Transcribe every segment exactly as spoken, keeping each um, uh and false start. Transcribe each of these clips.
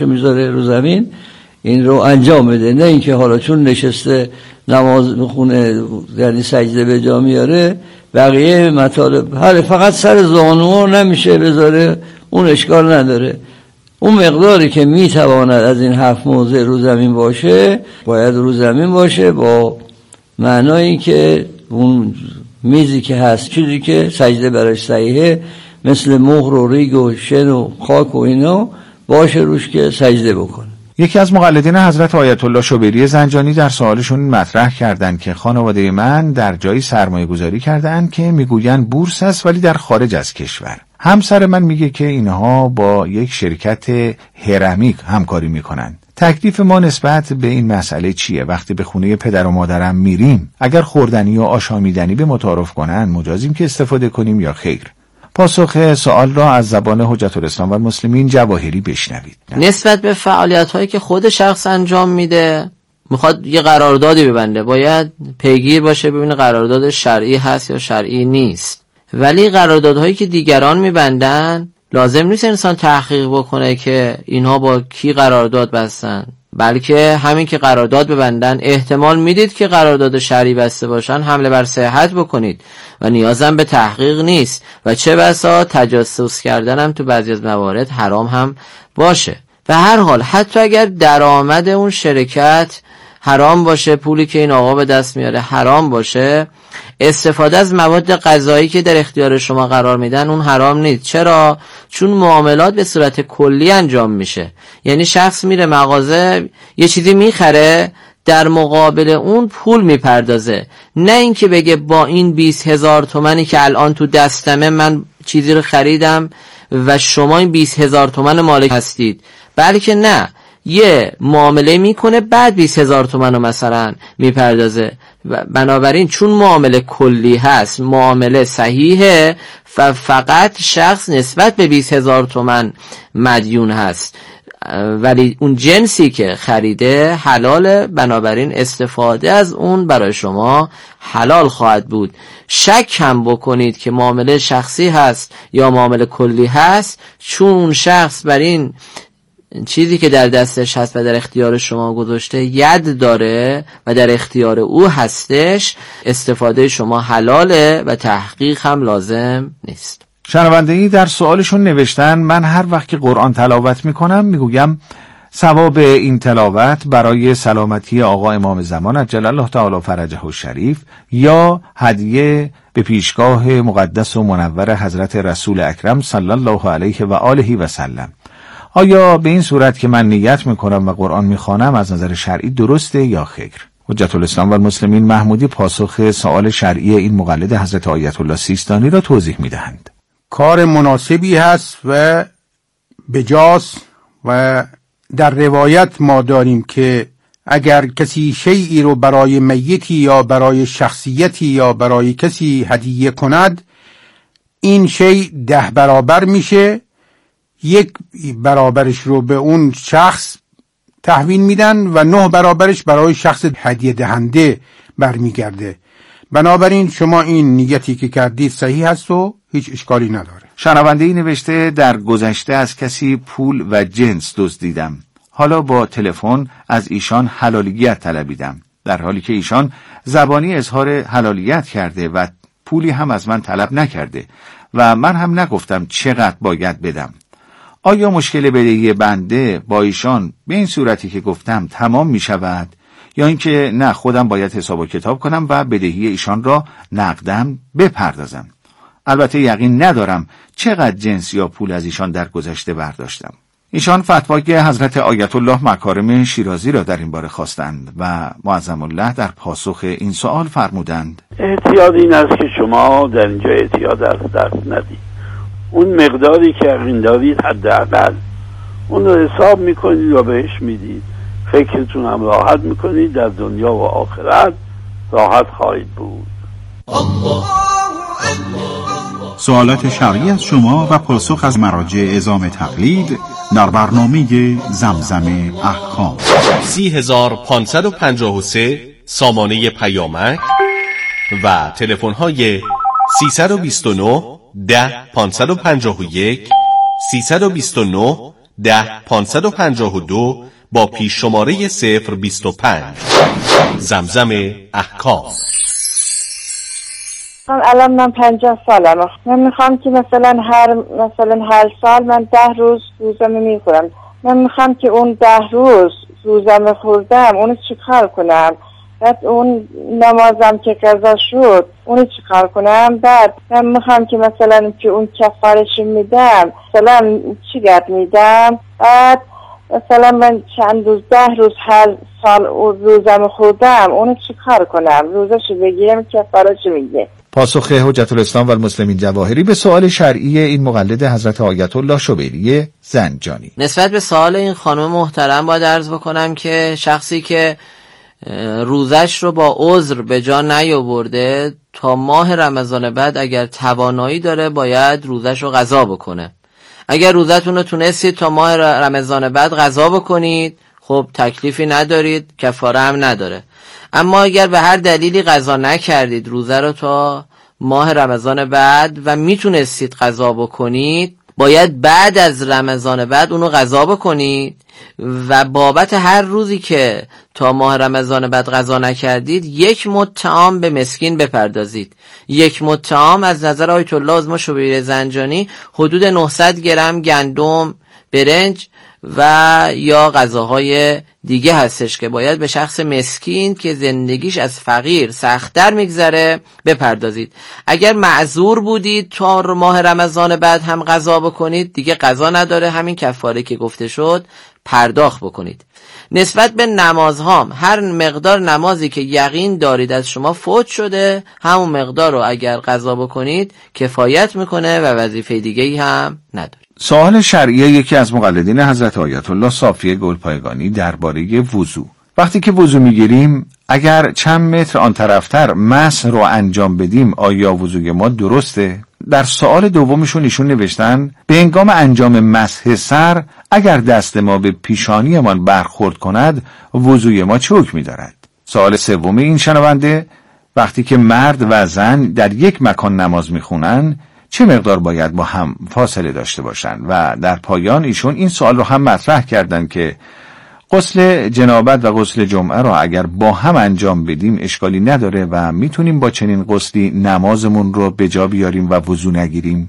میذاره رو زمین این رو انجام بده، نه اینکه حالا چون نشسته نماز میخونه یعنی سجده به جا میاره بقیه مطالب حالا فقط سر زانوها نمیشه بذاره، اون اشکال نداره. اون مقداری که میتواند از این هفت موضع رو زمین باشه باید رو زمین باشه، با معنایی که اون میزی که هست چیزی که سجده برش صحیحه مثل مهر و ریگ و شن و خاک و اینا باشه روش که سجده بکنه. یکی از مقلدین حضرت آیت الله شبیری زنجانی در سوالشون مطرح کردند که خانواده من در جایی سرمایه گذاری کردن که میگوین بورس است ولی در خارج از کشور. همسر من میگه که اینها با یک شرکت هرمیک همکاری میکنن. تکلیف ما نسبت به این مسئله چیه؟ وقتی به خونه پدر و مادرم میریم اگر خوردنی و آشامیدنی به متعارف کنن مجازیم که استفاده کنیم یا خیر؟ پاسخ سوال را از زبان حجت الاسلام و المسلمین جواهری بشنوید. نسبت به فعالیت هایی که خود شخص انجام میده میخواد یه قراردادی ببنده، باید پیگیر باشه ببینه قرارداد شرعی هست یا شرعی نیست. ولی قراردادهایی که دیگران میبندن لازم نیست انسان تحقیق بکنه که اینها با کی قرارداد بستن، بلکه همین که قرارداد ببندن احتمال میدید که قرارداد شرعی بسته باشن حمله بر صحت بکنید و نیازم به تحقیق نیست و چه بسا تجسس کردن هم تو بعضی از موارد حرام هم باشه. به هر حال حتی اگر درآمد اون شرکت حرام باشه، پولی که این آقا به دست میاره حرام باشه، استفاده از مواد غذایی که در اختیار شما قرار میدن اون حرام نیست. چرا؟ چون معاملات به صورت کلی انجام میشه. یعنی شخص میره مغازه یه چیزی میخره در مقابل اون پول میپردازه، نه اینکه بگه با این بیست هزار تومنی که الان تو دستمه من چیزی رو خریدم و شما این بیست هزار تومن مالک هستید، بلکه نه، یه معامله میکنه بعد بیست هزار تومن رو مثلا میپردازه. بنابراین چون معامله کلی هست، معامله صحیحه، فقط شخص نسبت به بیست هزار تومن مدیون هست، ولی اون جنسی که خریده حلاله، بنابراین استفاده از اون برای شما حلال خواهد بود. شک هم بکنید که معامله شخصی هست یا معامله کلی هست، چون اون شخص بر این چیزی که در دستش هست و در اختیار شما گذاشته ید داره و در اختیار او هستش، استفاده شما حلاله و تحقیق هم لازم نیست. شنونده‌ای در سوالشون نوشتن من هر وقت که قرآن تلاوت میکنم میگویم ثواب این تلاوت برای سلامتی آقا امام زمان عجل الله تعالی فرجه الشریف یا هدیه به پیشگاه مقدس و منور حضرت رسول اکرم صلی الله علیه و آله و سلم. آیا به این صورت که من نیت میکنم و قرآن میخوانم از نظر شرعی درسته یا خیر؟ حجت الاسلام و المسلمین محمودی پاسخ سوال شرعی این مقلد حضرت آیت الله سیستانی را توضیح میدهند. کار مناسبی هست و بجاست و در روایت ما داریم که اگر کسی شیئی رو برای میتی یا برای شخصیتی یا برای کسی هدیه کند، این شیء ده برابر میشه، یک برابرش رو به اون شخص تحویل میدن و نه برابرش برای شخص هدیه دهنده برمیگرده. بنابراین شما این نیتی که کردید صحیح هست و هیچ اشکالی نداره. شنونده‌ای نوشته در گذشته از کسی پول و جنس دزدیدم، حالا با تلفن از ایشان حلالیت طلبیدم، در حالی که ایشان زبانی اظهار حلالیت کرده و پولی هم از من طلب نکرده و من هم نگفتم چقدر باید بدم. آیا مشکل بدهی بنده با ایشان به این صورتی که گفتم تمام می شود یا اینکه نه خودم باید حساب و کتاب کنم و بدهی ایشان را نقدم بپردازم؟ البته یقین ندارم چقدر جنس یا پول از ایشان در گذشته برداشتم. ایشان فتوای حضرت آیت الله مکارم شیرازی را در این باره خواستند و معظم الله در پاسخ این سوال فرمودند احتیاط این است که شما در اینجا احتیاط از دست ندید. اون مقداری که یقین دارید حداقل اون رو حساب میکنید و بهش میدید، فکرتون هم راحت میکنید، در دنیا و آخرت راحت خواهید بود. سوالات شرعی از شما و پاسخ از مراجع اعزام تقلید در برنامه زمزم احکام. سی هزار پانصد و پنجاه و سه سامانه پیامک و تلفن های سیصد و بیست و نه ده پانصد و پنجاه و یک، سیصد و بیست و نه ده پانصد و پنجاه و دو با پیش شماره صفر بیست و پنج. زمزم احکام. الان من پنجاه سالم. من میخوام که مثلا هر مثلا هر سال من ده روز روزم میخورم. من میخوام که اون ده روز روزم خوردم اونو چیکار کنم؟ بعد اون نمازم که قضا شد اونو چیکار کنم؟ بعد من میخوام که مثلا که اون کفارش میدم مثلا چی گرد میدم؟ بعد مثلا من چند روز ده روز هر سال روزم خوردم اونو چیکار کنم؟ روزش بگیرم کفارش میگه. پاسخ حجت الاسلام و المسلمین جواهری به سوال شرعی این مقلد حضرت آیت الله شبیری زنجانی. نسبت به سوال این خانم محترم باید عرض بکنم که شخصی که روزش رو با عذر به جا نیاورده تا ماه رمضان بعد اگر توانایی داره باید روزش رو قضا بکنه. اگر روزتون رو تونستید تا ماه رمضان بعد قضا بکنید خب تکلیفی ندارید، کفاره هم نداره. اما اگر به هر دلیلی قضا نکردید روزه رو تا ماه رمضان بعد و میتونستید قضا بکنید باید بعد از رمضان بعد اونو قضا بکنید و بابت هر روزی که تا ماه رمضان بعد قضا نکردید یک مد طعام به مسکین بپردازید. یک مد طعام از نظر آیت الله عظما شبیری زنجانی حدود نهصد گرم گندم، برنج و یا غذاهای دیگه هستش که باید به شخص مسکین که زندگیش از فقیر سخت‌تر میگذره بپردازید. اگر معذور بودید تا ماه رمضان بعد هم قضا بکنید دیگه قضا نداره، همین کفاره که گفته شد پرداخت بکنید. نسبت به نمازها هر مقدار نمازی که یقین دارید از شما فوت شده همون مقدار رو اگر قضا بکنید کفایت میکنه و وظیفه دیگه‌ای هم نداره. سوال شرعی یکی از مقلدین حضرت آیت الله صافی گلپایگانی درباره وضو. وقتی که وضو میگیریم اگر چند متر آن طرفتر مسح رو انجام بدیم آیا وضوی ما درسته؟ در سوال دومشون ایشون نوشتن به هنگام انجام مسح سر اگر دست ما به پیشانیمان برخورد کند وضوی ما چه حکمی دارد؟ سوال سوم این شنونده وقتی که مرد و زن در یک مکان نماز میخونن چه مقدار باید با هم فاصله داشته باشن؟ و در پایان ایشون این سوال رو هم مطرح کردن که غسل جنابت و غسل جمعه را اگر با هم انجام بدیم اشکالی نداره و میتونیم با چنین غسلی نمازمون رو به جا بیاریم و وضو نگیریم.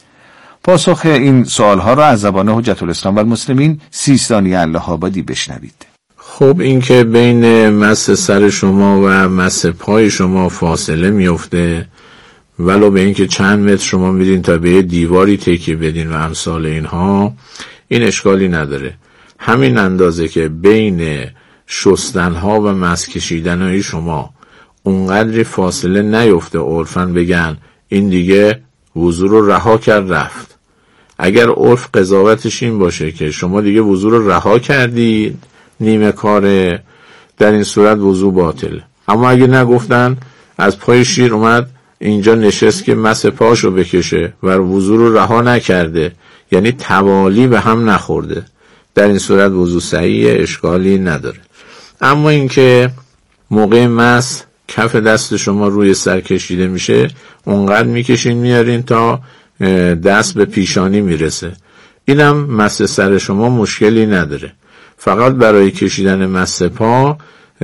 پاسخ این سوالها را از زبان حجت الاسلام و المسلمین سیستانی الله آبادی بشنوید. خب این که بین مس سر شما و مس پای شما فاصله میفته ولو به این که چند متر شما میدین تا به دیواری تکیه بدین و امثال اینها این اشکالی نداره. همین اندازه که بین شستنها و مس کشیدنهای شما اونقدری فاصله نیفته عرفاً بگن این دیگه وضو رو رها کرد رفت. اگر عرف قضاوتش این باشه که شما دیگه وضو رو رها کردید نیمه کاره در این صورت وضو باطل. اما اگه نگفتن از پای شیر اومد اینجا نشست که مس پاشو بکشه و وضو رو رها نکرده یعنی توالی به هم نخورده در این صورت وضو صحیح اشکالی نداره. اما اینکه موقع مس کف دست شما روی سر کشیده میشه اونقدر میکشین میارین تا دست به پیشانی میرسه اینم مس سر شما مشکلی نداره. فقط برای کشیدن مس پا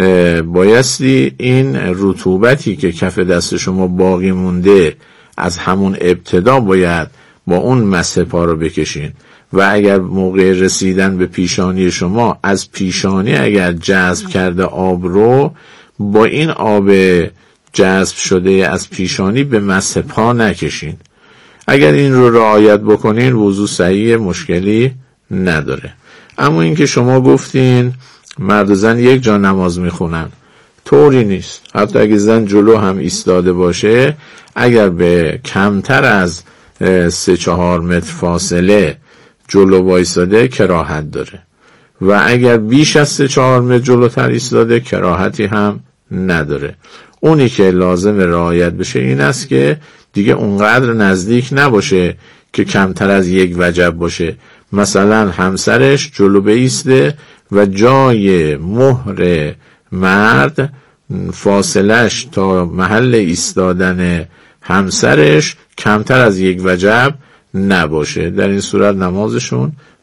بایستی این رطوبتی که کف دست شما باقی مونده از همون ابتدا باید با اون مس پا رو بکشین و اگر موقع رسیدن به پیشانی شما از پیشانی اگر جذب کرده آب رو با این آب جذب شده از پیشانی به مس پا نکشین. اگر این رو رعایت بکنین وضو صحیح مشکلی نداره. اما اینکه شما گفتین مرد و زن یک جا نماز میخونن طوری نیست. حتی اگه زن جلو هم ایستاده باشه اگر به کمتر از سه چهار متر فاصله جلو وایستاده کراهت داره و اگر بیش از سه چهار متر جلوتر ایستاده کراهتی هم نداره. اونی که لازم رعایت بشه این است که دیگه اونقدر نزدیک نباشه که کمتر از یک وجب باشه. مثلا همسرش جلو بایسته و جای مهر مرد فاصلش تا محل ایستادن همسرش کمتر از یک وجب نباشه. در این صورت نمازشون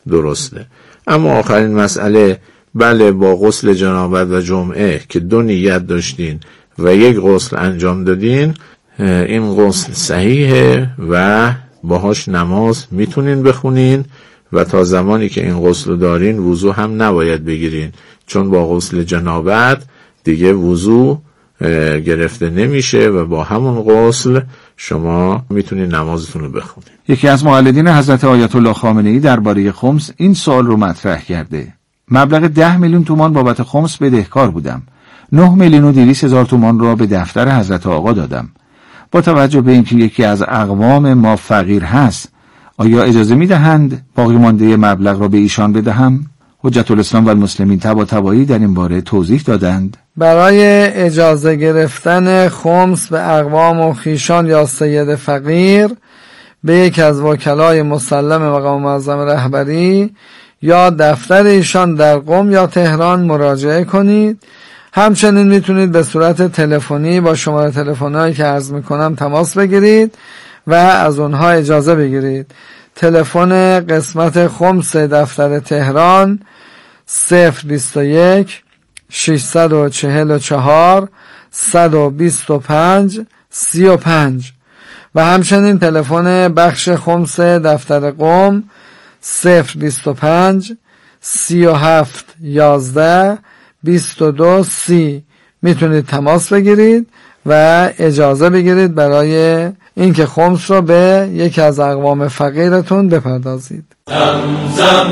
درسته. اما آخرین مسئله، بله با غسل جنابت و جمعه که دو نیت داشتین و یک غسل انجام دادین، این غسل صحیحه و باهاش نماز میتونین بخونین و تا زمانی که این غسل دارین وضو هم نباید بگیرین، چون با غسل جنابت دیگه وضو گرفته نمیشه و با همون غسل شما میتونین نمازتون رو بخونین. یکی از مقلدین حضرت آیت الله خامنه‌ای درباره خمس این سوال رو مطرح کرده: مبلغ ده میلیون تومان بابت خمس بدهکار بودم. نه میلیون و دویست هزار تومان را به دفتر حضرت آقا دادم. با توجه به اینکه یکی از اقوام ما فقیر هست، آیا اجازه میدهند باقی مانده مبلغ را به ایشان بدهم؟ حجت الاسلام و المسلمین طباطبایی در این باره توضیح دادند. برای اجازه گرفتن خمس به اقوام و خیشان یا سید فقیر به یک از وکلای مسلم مقام معظم رهبری یا دفتر ایشان در قم یا تهران مراجعه کنید. همچنین میتونید به صورت تلفنی با شماره تلفن‌هایی که عرض میکنم تماس بگیرید و از اونها اجازه بگیرید. تلفن قسمت خمس دفتر تهران صفر بیست و یک ششصد و چهل و چهار صد و بیست و پنج سی و پنج و همچنین تلفن بخش خمس دفتر قم صفر بیست و پنج سی و هفت یازده بیست و دو سی. میتونید تماس بگیرید و اجازه بگیرید برای اینکه خمس رو به یکی از اقوام فقیرتون بپردازید. زمزم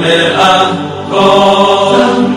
احکام.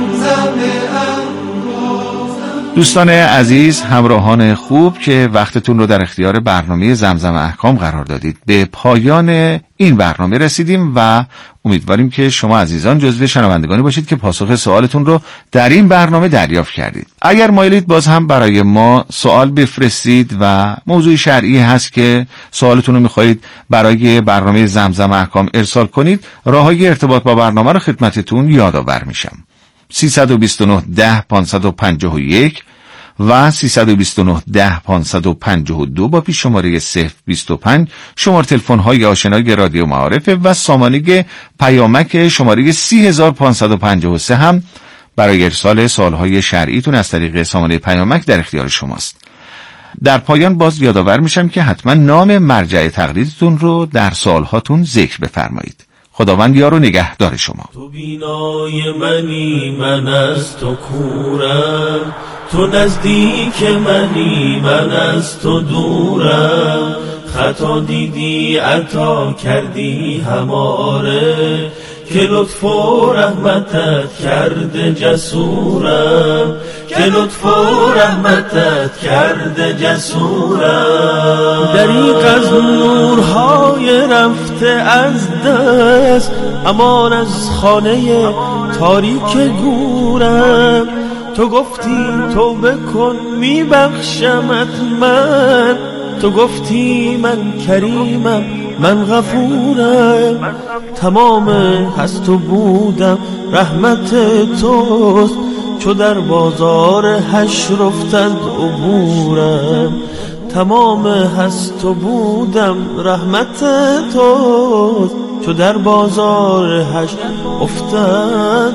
دوستان عزیز، همراهان خوب که وقتتون رو در اختیار برنامه زمزم احکام قرار دادید، به پایان این برنامه رسیدیم و امیدواریم که شما عزیزان جزو شنوندگانی باشید که پاسخ سوالتون رو در این برنامه دریافت کردید. اگر مایلید باز هم برای ما سوال بفرستید و موضوع شرعی هست که سوالتون رو میخواهید برای برنامه زمزم احکام ارسال کنید، راههای ارتباط با برنامه رو خدمتتون یادآور میشم. سیصد و بیست و نه ده پانصد و پنجاه و یک و سیصد و بیست و نه ده پانصد و پنجاه و دو با پیش شماره صفر بیست و پنج شماره تلفن های آشنای رادیو معارف و سامانه پیامک شماره سی هزار و پانصد و پنجاه و سه هم برای ارسال سوالهای شرعیتون از طریق سامانه پیامک در اختیار شماست. در پایان باز یادآور میشم که حتما نام مرجع تقلیدتون رو در سوالهاتون ذکر بفرمایید. خداوند یار و نگهدار شما. تو بینای منی، من از تو کورم، تو نزدیک منی، من از تو دورم. خطا دیدی عطا کردی هماره، که لطف و رحمتت کرده جسورم، که لطف و رحمتت کرده جسورم. دریغ از نورهای رفته از دست، امان از خانه تاریک گورم. تو گفتی توبه کن میبخشمت من، تو گفتی من کریمم من غفورم. تمام هست و بودم رحمت توست، چو در بازار حشر افتد عبورم. تمام هست و بودم رحمت توست، چو در بازار حشر افتد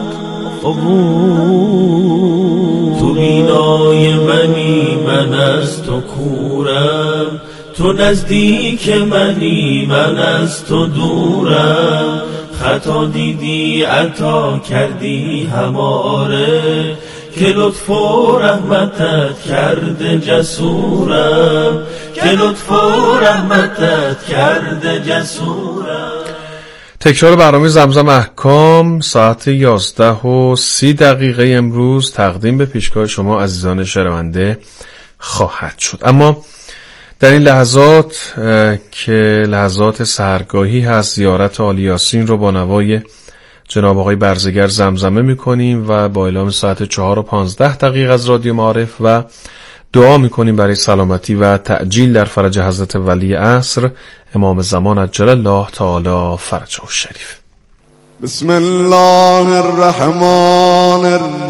عبور. تو بینای منی، من از تو کورم، تو نزدیک منی، من از تو دورم. خطا دیدی عطا کردی هماره، که لطف و رحمتت کرده جسورم، که لطف و رحمتت کرده جسورم. تکرار برنامه زمزم احکام ساعت یازده و سی دقیقه امروز تقدیم به پیشگاه شما عزیزان شنونده خواهد شد. اما در این لحظات که لحظات سحرگاهی هست، زیارت عالی یاسین رو با نوای جناب آقای برزگر زمزمه میکنیم و با اعلام ساعت چهار و پانزده دقیقه از رادیو معارف و دعا میکنیم برای سلامتی و تعجیل در فرج حضرت ولی عصر امام زمان عجل الله تعالی فرجه الشریف. بسم الله الرحمن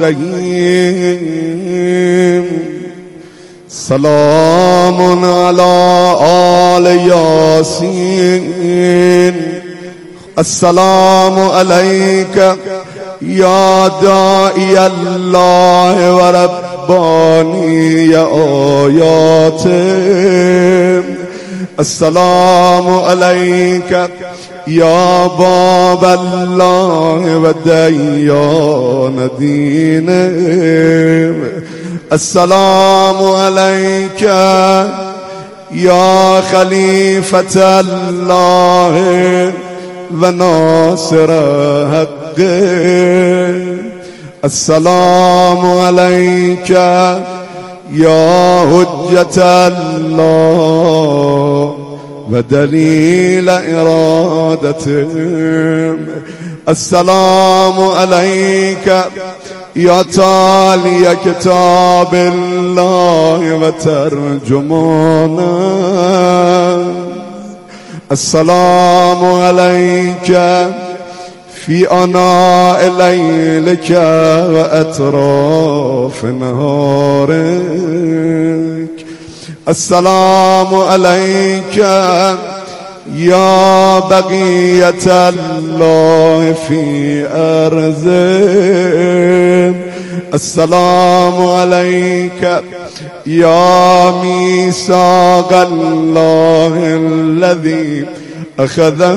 الرحیم. سلام علی آل یاسین. السلام عليك يا داعي الله ورباني آياته. السلام عليك يا باب الله وديان دينه. السلام عليك يا خليفة الله وناصر حقه. السلام عليك يا حجة الله ودليل إرادته. السلام عليك يا تالي كتاب الله وترجمانه. السلام عليك في أناء ليلك وأطراف نهارك. السلام عليك يا بقية الله في أرضه. السلام عليك يا ميثاق الله الذي أخذه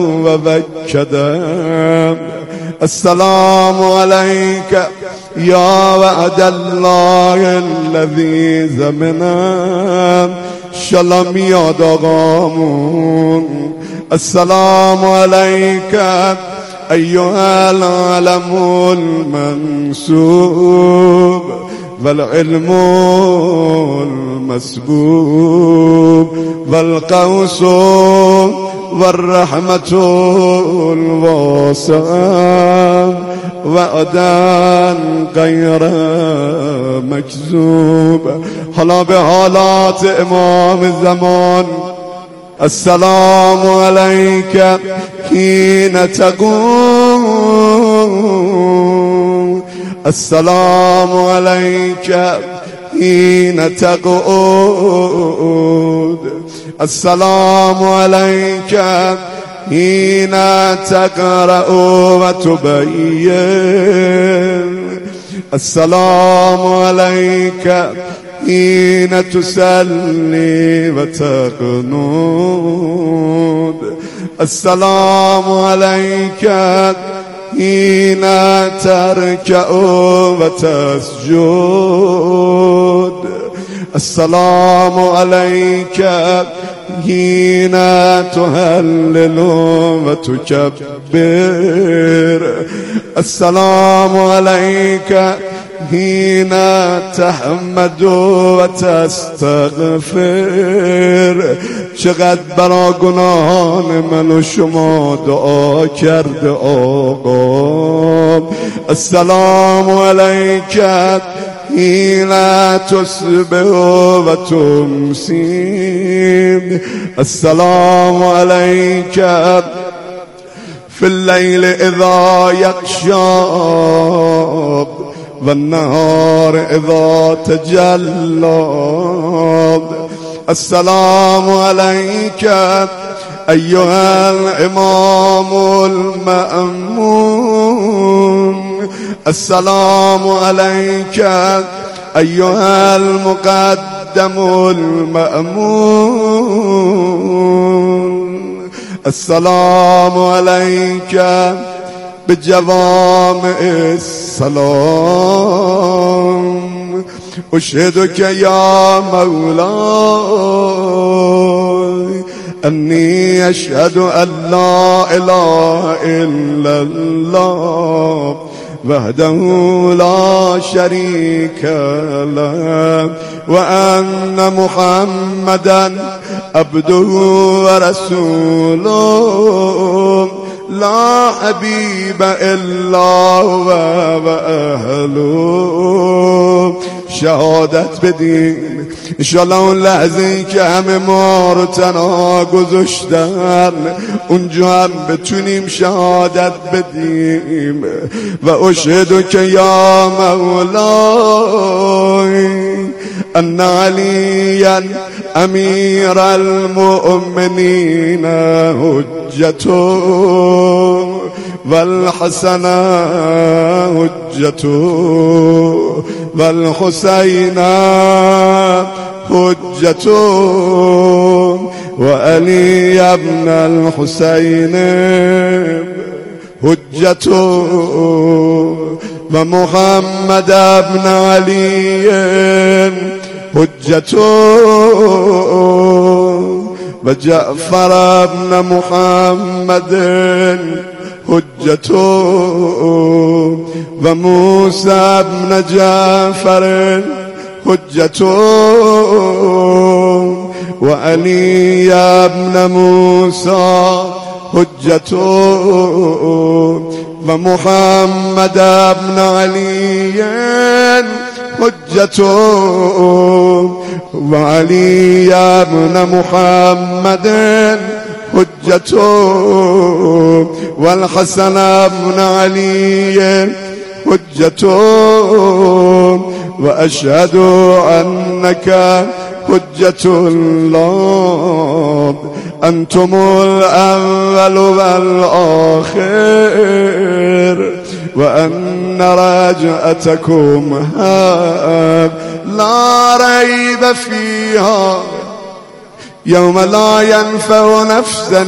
ووكده. السلام عليك يا وعد الله الذي زمنا شلم يا دغامون. السلام عليك أيها العالم المنسوب والعلم المسبوب والقوس والرحمة الواسعة وعدان غير مكذوب. حالا به حالات امام الزمان. السلام عليك حين تقوم. السلام عليك حين تقعد. السلام عليك حين تقرأ وتبين. السلام عليك حين تسلي وتقنود. السلام عليك حين تركع وتسجد. السلام عليك حين تهلل وتكبر. السلام عليك حين تحمد وتستغفر. چقدر برا گناهان من و شما دعا کرد آقا. السلام عليك حين تصبح وتمسي. السلام عليك في الليل إذا يغشى والنهار إذا تجلى. السلام عليك أيها الإمام المأمون. السلام عليك أيها المقدم المأمون. السلام عليك بجوامع السلام. أشهدك يا مولاي أني أشهد أن لا إله إلا الله وحده لا شريك له وأن محمدا عبده ورسوله لا حبيب إلا هو وأهله. شهادت بدیم انشالله اون لحظه که همه ما رو تنها گذاشتن اونجا هم بتونیم شهادت بدیم. و اشهدو که یا مولای ان علیا امیر المؤمنین حجتو والحسن حجتو والحسین حجتو وعلي ابن الحسين حجته ومحمد ابن علي حجته وجعفر ابن محمد حجته وموسى ابن جعفر حجته وعلي ابن موسى حجته ومحمد ابن علي حجته وعلي ابن محمد حجته والحسن ابن علي حجته وأشهد أنك حجة الله أنتم الأول والآخر وأن رجعتكم ها لا ريب فيها يوم لا ينفع نفسا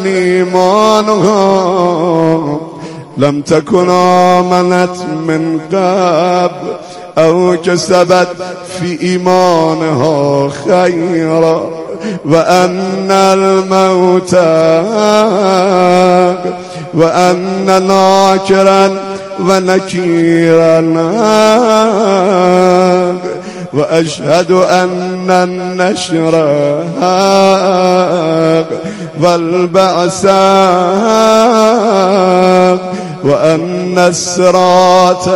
إيمانها لم تكن آمنت من قبل أو كسبت في إيمانها خيرا وأن الموت وأن ناكرا ونكيرا وأشهد أن النشر والبعث وأن الصراط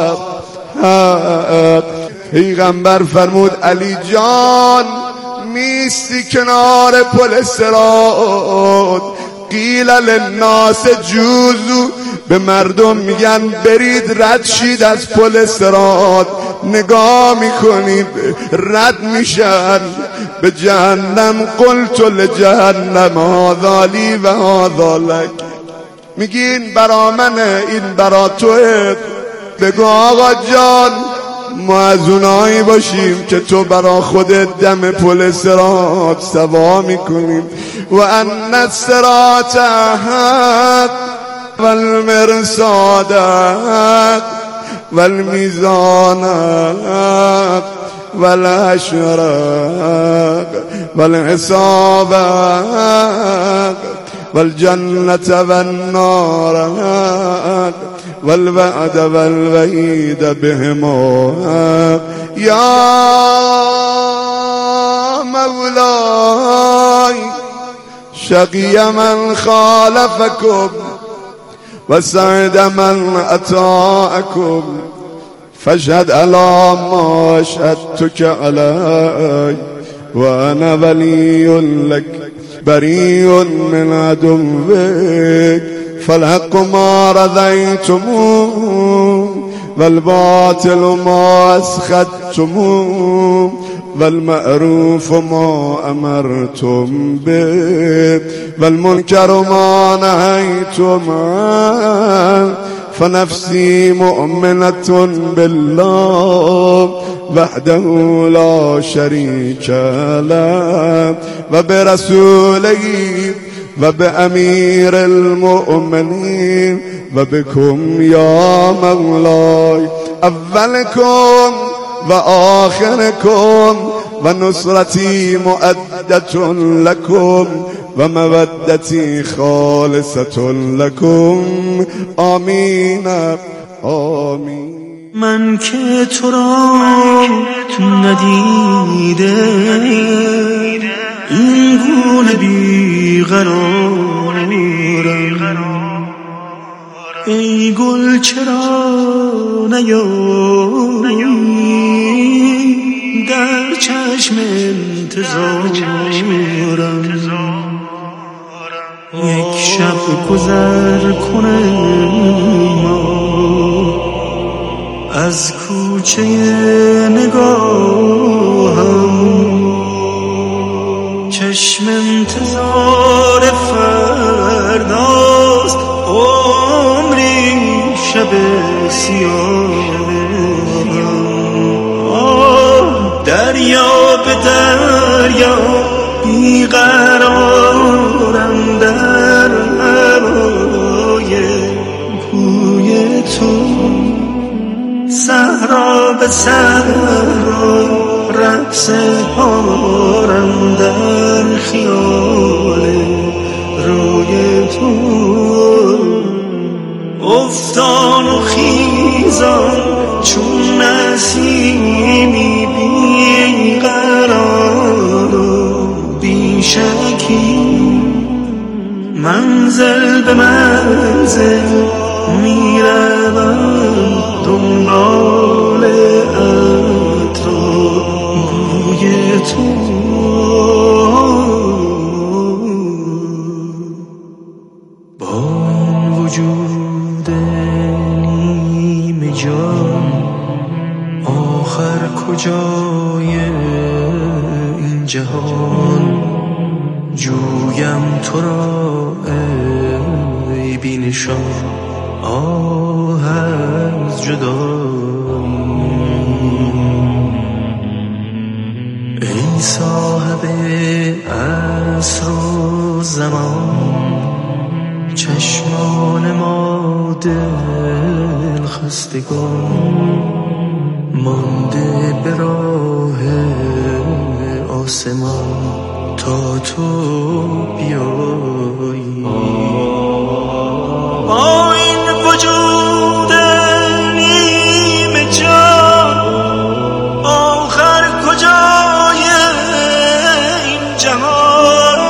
پیغمبر فرمود علی جان میستی کنار پل صراط قیل للناس جوزو به مردم میگن برید رد شید از پل صراط نگاه میکنید رد میشن به جهنم قلت لجهنم هذا لی و هذا لک میگین برا منه این برا توه بگو آقا جان ما از اونایی باشیم که تو برا خودت دم پل صراط سوا میکنیم و ان الصراط حق والمرصاد حق والمیزان حق والحشر حق والحساب حق والجنة والنار حق والوعد والوعید بهما یا مولای شقی من خالفکم و سعد من اطاعکم فاشهد علی ما اشهدتک علی و انا ولی لک بری من عدوک فالحق ما رضيتموه والباطل ما اسخطتموه والمعروف ما امرتم به والمنكر ما نهيتم عنه فنفسي مؤمنة بالله وحده لا شريك له وبرسوله وبأمير المؤمنين وبكم يا مولاي أولكم وآخركم ونصرتي مؤدة لكم ومودتي خالصة لكم آمين آمين من که تو را ندیده این گونه بیقرارم ای گل چرا نیایی در چشم انتظارم یک شب گذر کنم از کوچه نگاهم که چشم انتظار فرداست، عمری شب سیاه. آه دریا به دریا بیقرارم در هوای کوی تو، صحرا به صحرا رقص پارم در خیال روی تو. افتان و خیزان چون نسیمی بیقرار و بیشکی، منزل به منزل میروم دنبال عطر بوی تو. با وجود نیمه جان آخر کجای این جهان، جویم تو را ای بی نشان، آه از جدایی. ای صاحب عصر و زمان، چشمان ما دل خستگان، مانده به راه آسمان تا تو بیایی. با این وجود نیمه جان آخر کجای این جهان،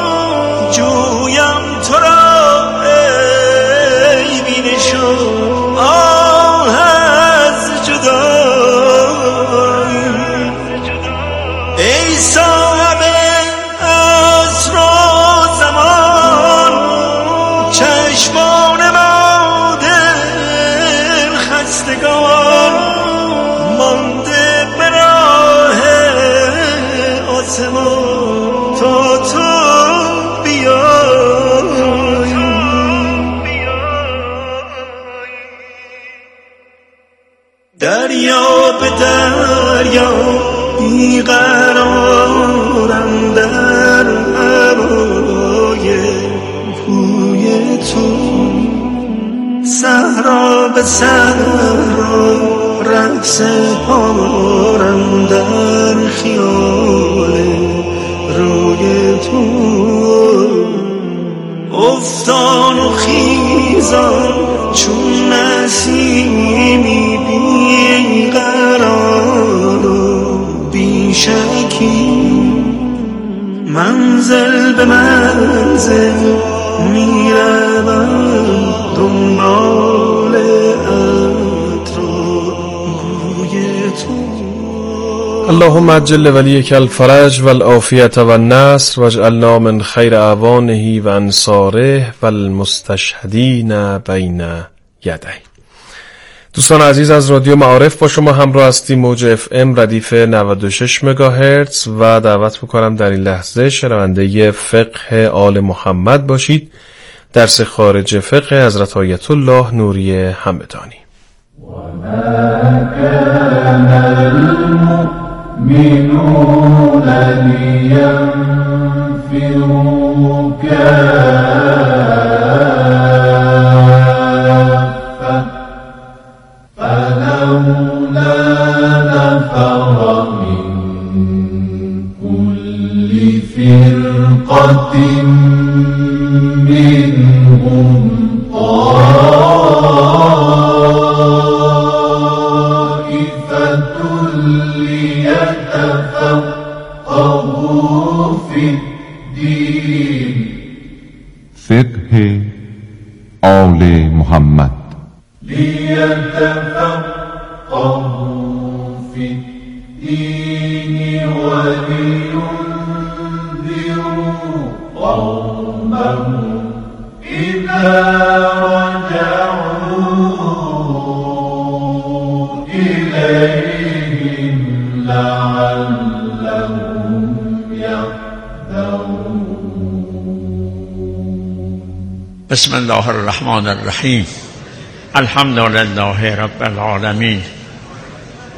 جویم تو را ای بی نشان، آه از جدایی. ای صاحب عصر و زمان، چشمان ما دل خستگان، مانده به راه آسمان تا تو بیایی. دریا به دریا بیقرارم در هوای کوی تو، صحرا به صحرا رقص پارم در خیال روی تو. افتان و خیزان چون نسیمی بیقرار و بیشکی، منزل به منزل میروم دنبال عطر بوی تو. اللهم عجل ولیک الفرج والعافیت والنصر واجعلنا من خیر اعوانه و انصاره والمستشهدین بین یدیه. دوستان عزیز، از رادیو معارف با شما همراه هستیم. موج اف ام ردیف نود و شش مگاهرتز و دعوت میکنم در این لحظه شنونده فقه آل محمد باشید. درس خارج فقه حضرت آیت الله نوری همدانی. المؤمنون لينفروا كافة فلولا نفر من كل فرقة منهم فقه آل محمد ليتفقهوا في الدين ولينذروا قومهم إذا رجعوا إليهم لعلهم يحذرون. بسم الله الرحمن الرحیم الحمد لله رب العالمین